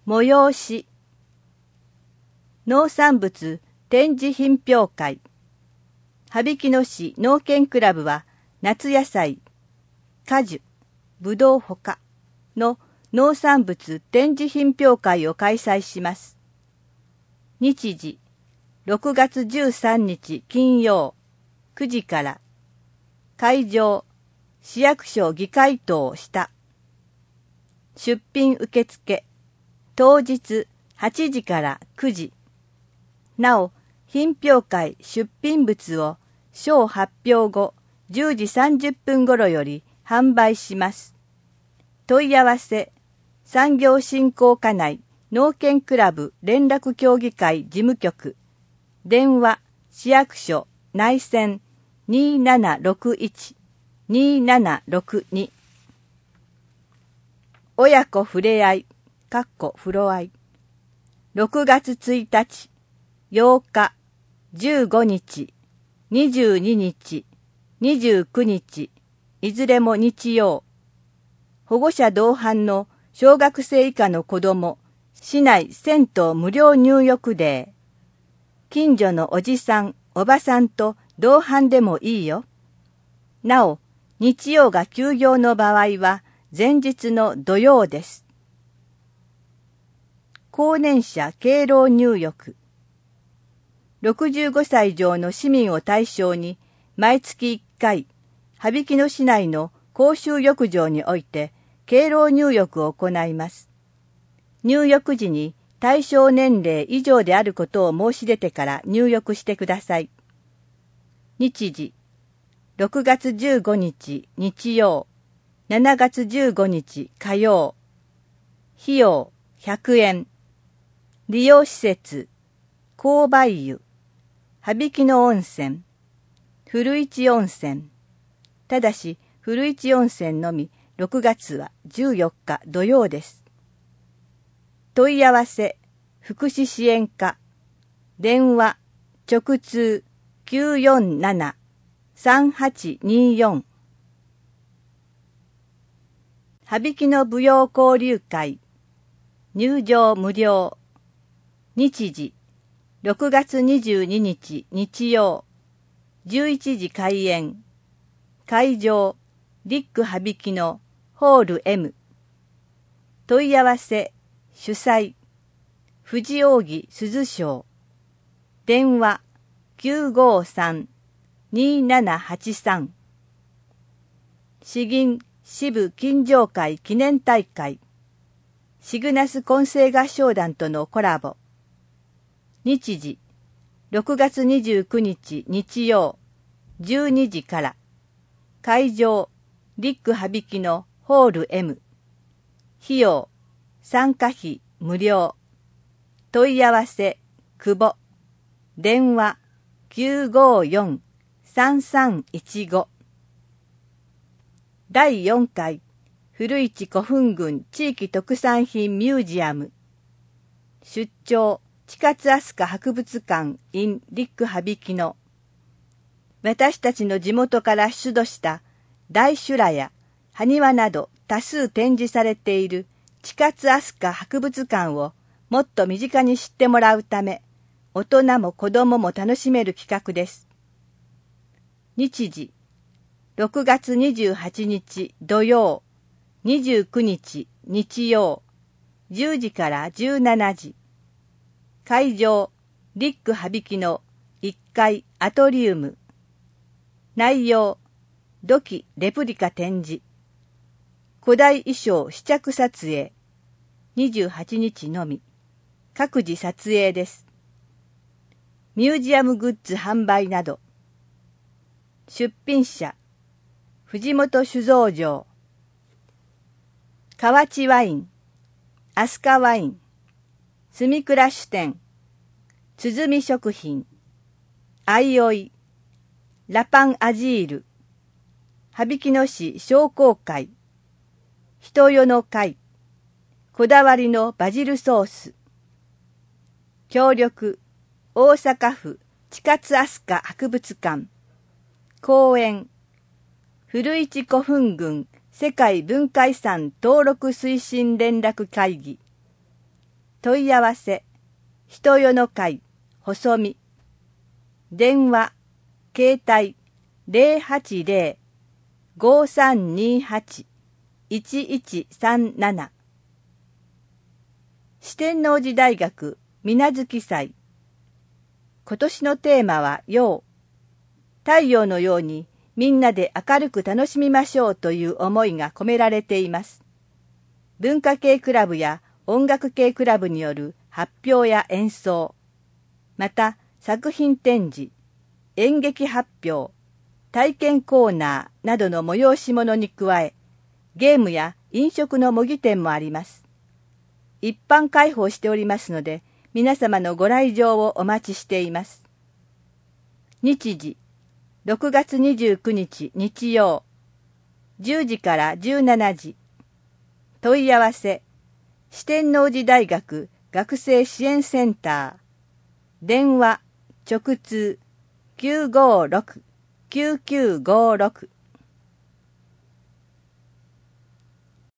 催し、農産物展示品評会。羽曳野市農研クラブは夏野菜、果樹、ぶどうほかの農産物展示品評会を開催します。日時、6月13日金曜9時から。会場、市役所議会棟下。出品受付、当日8時から9時。なお、品評会出品物を賞発表後10時30分頃より販売します。問い合わせ、産業振興課内農研クラブ連絡協議会事務局、電話、市役所内線2761-2762。親子ふれあい、風呂あい。6月1日、8日、15日、22日、29日、いずれも日曜。保護者同伴の小学生以下の子供、市内銭湯無料入浴デー。近所のおじさん、おばさんと同伴でもいいよ。なお、日曜が休業の場合は前日の土曜です。高年者敬老入浴。65歳以上の市民を対象に毎月1回、羽曳野市内の公衆浴場において敬老入浴を行います。入浴時に対象年齢以上であることを申し出てから入浴してください。日時、6月15日日曜、7月15日火曜。費用100円。利用施設、紅梅湯、羽曳野温泉、古市温泉。ただし、古市温泉のみ6月は14日土曜です。問い合わせ、福祉支援課、電話、直通947-3824。羽曳野舞踊交流会、入場無料。日時、6月22日日曜、11時開演。会場、リック羽曳野ホール M。問い合わせ、主催、富士扇鈴賞。電話、953-2783。詩吟支部金城会記念大会。シグナス混声合唱団とのコラボ。日時、6月29日日曜、12時から。会場、リック羽曳野ホール M。費用、参加費無料。問い合わせ、久保。電話、954-3315。第4回、古市古墳群地域特産品ミュージアム。出張、近津飛鳥博物館 in リック羽曳野。私たちの地元から出土した大修羅や埴輪など多数展示されている近津飛鳥博物館をもっと身近に知ってもらうため、大人も子供も楽しめる企画です。日時、6月28日土曜、29日日曜、10時から17時。会場、リック羽曳野1階アトリウム。内容、土器レプリカ展示。古代衣装試着撮影。28日のみ。各自撮影です。ミュージアムグッズ販売など。出品者、藤本酒造場。河内ワイン、飛鳥ワイン。住倉酒店、鼓食品、あいおい、ラパンアジール、羽曳野市商工会、人よの会、こだわりのバジルソース。協力、大阪府近津飛鳥博物館。講演、古市古墳群世界文化遺産登録推進連絡会議。 問い合わせ、人よの会、細身。電話、携帯、080-5328-1137。四天王寺大学水無月祭。今年のテーマは陽。太陽のようにみんなで明るく楽しみましょうという思いが込められています。文化系クラブや音楽系クラブによる発表や演奏、また作品展示、演劇発表、体験コーナーなどの催し物に加え、ゲームや飲食の模擬店もあります。一般開放しておりますので、皆様のご来場をお待ちしています。日時、6月29日日曜、10時から17時。問い合わせ、四天王寺大学学生支援センター。電話、直通、956-9956。